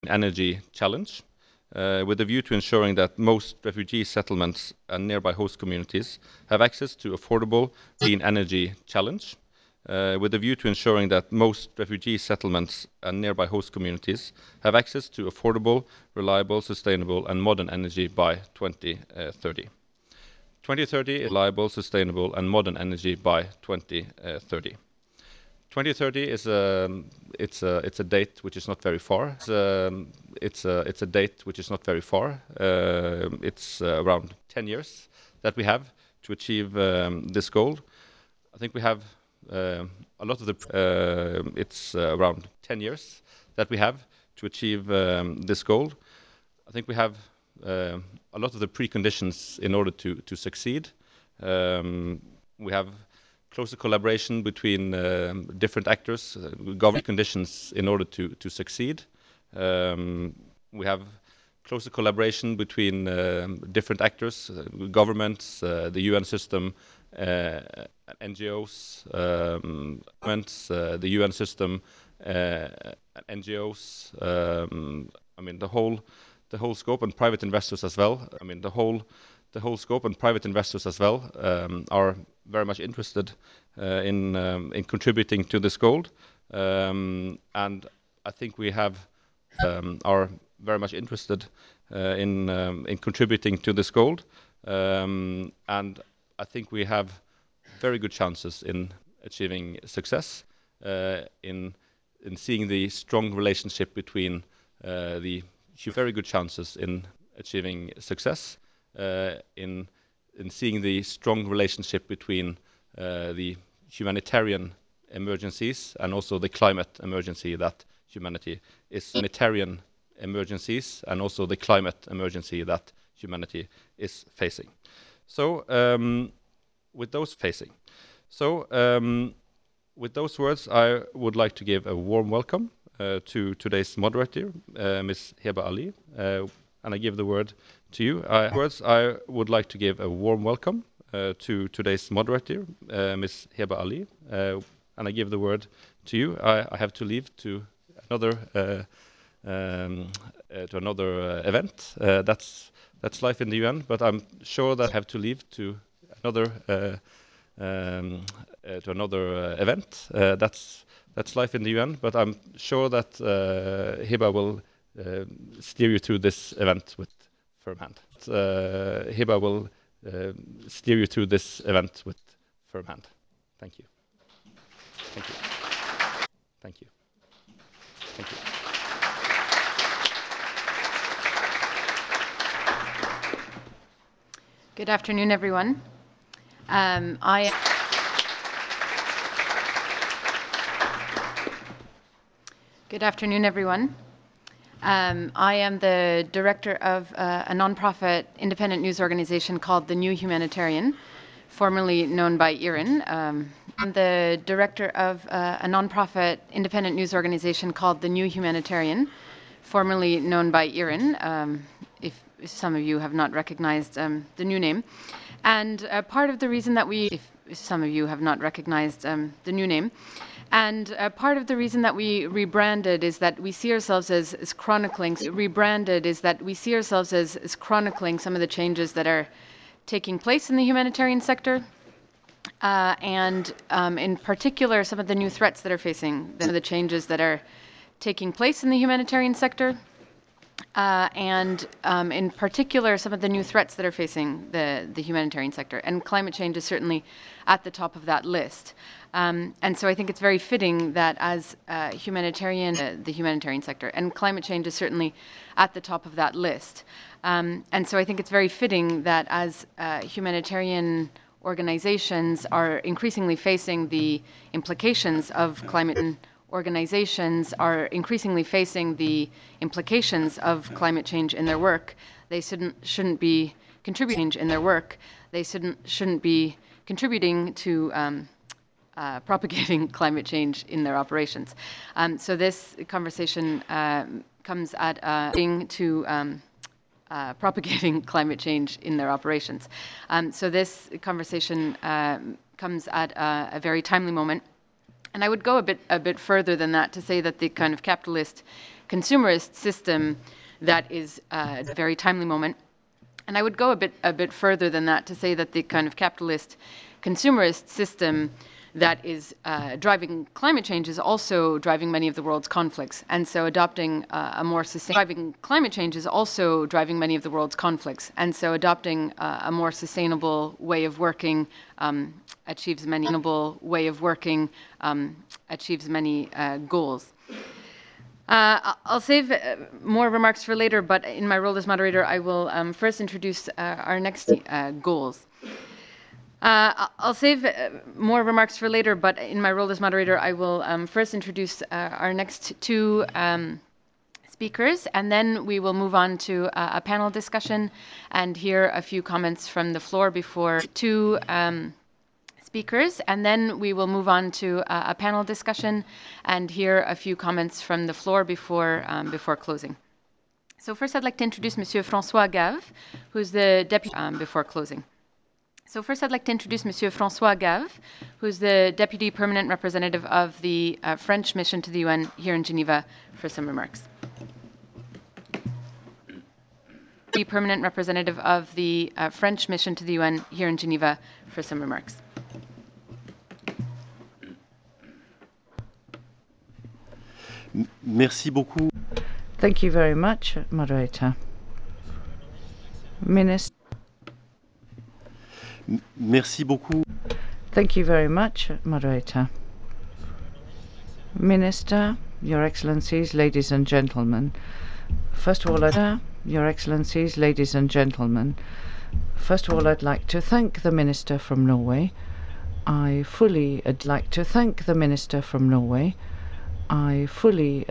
energy challenge, with a view to ensuring that most refugee settlements and nearby host communities have access to affordable clean energy challenge, with a view to ensuring that most refugee settlements and nearby host communities have access to affordable, reliable, sustainable, and modern energy by 2030. 2030 is reliable, sustainable, and modern energy by 2030. 2030 is it's a date which is not very far. It's a date which is not very far. It's around 10 years that we have to achieve this goal. I think we have a lot of the. It's around 10 years that we have to achieve this goal. I think we have a lot of the preconditions in order to succeed. We have closer collaboration between different actors, government conditions in order to succeed. We have closer collaboration between different actors, governments, the UN system, NGOs, the UN system, NGOs. I mean the whole scope, and private investors as well. I mean the whole scope, and private investors as well are very much interested in contributing to this goal, and I think we have are very much interested in contributing to this goal, and I think we have very good chances in achieving success, in seeing the strong relationship between the very good chances in achieving success, in seeing the strong relationship between the humanitarian emergencies and also the climate emergency that humanity is facing. So with those words, I would like to give a warm welcome to today's moderator, Ms. Heba Ali, and I give the word to you. I would like to give a warm welcome to today's moderator, Ms. Heba Ali, and I give the word to you. I have to leave to another event. That's life in the UN, but I'm sure that I have to leave to another event. That's life in the UN, but I'm sure that Hiba will steer you through this event with firm hand. Hiba will steer you through this event with firm hand. Thank you. Thank you. Thank you. Thank you. Good afternoon, everyone. Good afternoon, everyone. I am the director of a nonprofit independent news organization called The New Humanitarian, formerly known by IRIN. I'm the director of a nonprofit independent news organization called The New Humanitarian, formerly known by IRIN, if some of you have not recognized the new name. And part of the reason that we, if some of you have not recognized the new name, and part of the reason that we rebranded is that we see ourselves as chronicling some of the changes that are taking place in the humanitarian sector, and in particular some of the new threats that are facing the changes that are taking place in the humanitarian sector, and in particular some of the new threats that are facing the humanitarian sector. And climate change is certainly at the top of that list. And so I think it's very fitting that as the humanitarian sector, and climate change is certainly at the top of that list. And so I think it's very fitting that as humanitarian organizations are increasingly facing the implications of climate change in their work, they shouldn't be contributing to propagating climate change in their operations. So this conversation comes at propagating climate change in their operations. So this conversation comes at a very timely moment. And I would go a bit further than that to say that the kind of capitalist consumerist system that is a very timely moment. And I would go a bit further than that to say that the kind of capitalist consumerist system that is driving climate change is also driving many of the world's conflicts. And so adopting a more sustainable way of working achieves many goals. I'll save more remarks for later, but in my role as moderator, I will first introduce our next goals. I'll save more remarks for later, but in my role as moderator, I will first introduce our next two speakers, and then we will move on to a panel discussion and hear a few comments from the floor before two speakers, and then we will move on to a panel discussion and hear a few comments from the floor before closing. So first, I'd like to introduce Monsieur François Gave, who's the deputy permanent representative of the French mission to the UN here in Geneva for some remarks. Permanent representative of the French mission to the UN here in Geneva for some remarks. Merci beaucoup. Thank you very much, moderator. Minister. Merci beaucoup. Thank you very much, moderator. Minister, Your Excellencies, ladies and gentlemen. First of all, Your Excellencies, ladies and gentlemen. First of all, I'd like to thank the Minister from Norway. I fully